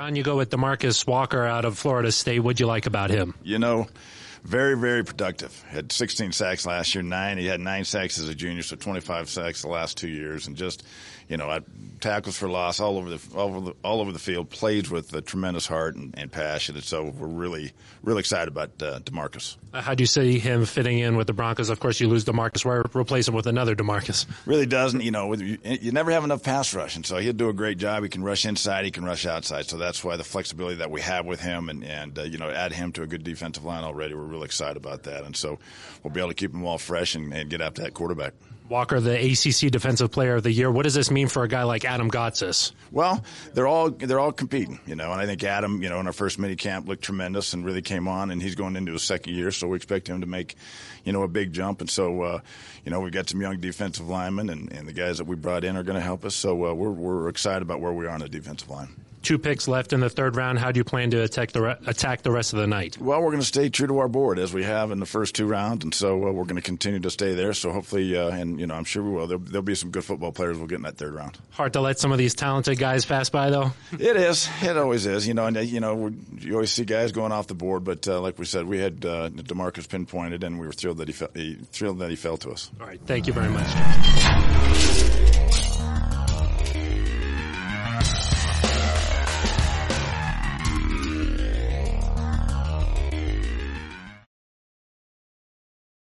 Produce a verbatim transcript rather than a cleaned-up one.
On you go with DeMarcus Walker out of Florida State. What'd you like about him? You know, very, very productive. Had sixteen sacks last year, nine. He had nine sacks as a junior, so twenty-five sacks the last two years. And just, you know, tackles for loss all over the all over the, all over the field. Plays with a tremendous heart and, and passion. And so we're really, really excited about uh, DeMarcus. Uh, how do you see him fitting in with the Broncos? Of course, you lose DeMarcus. Where replace him with another DeMarcus? Really doesn't. You know, you, you never have enough pass rush, and so he'll do a great job. He can rush inside. He can rush outside. So that's why the flexibility that we have with him, and and uh, you know, add him to a good defensive line already. We're really excited about that, and so we'll be able to keep them all fresh and, and get after that quarterback. Walker, the A C C Defensive Player of the Year. What does this mean for a guy like Adam Gotsis? Well, they're all they're all competing, you know, and I think Adam, you know, in our first mini camp looked tremendous and really came on, and he's going into his second year, so we expect him to make, you know, a big jump. And so, uh, you know, we've got some young defensive linemen, and, and the guys that we brought in are going to help us. So uh, we're we're excited about where we are on the defensive line. Two picks left in the third round. How do you plan to attack the re- attack the rest of the night? Well, we're going to stay true to our board as we have in the first two rounds, and so uh, we're going to continue to stay there. So hopefully, uh, and you know, I'm sure we will. There'll, there'll be some good football players we'll get in that third round. Hard to let some of these talented guys pass by, though. It is. It always is. You know, and you know, we're, you always see guys going off the board, but uh, like we said, we had uh, DeMarcus pinpointed, and we were thrilled that he, fe- he thrilled that he fell to us. All right. Thank you very much.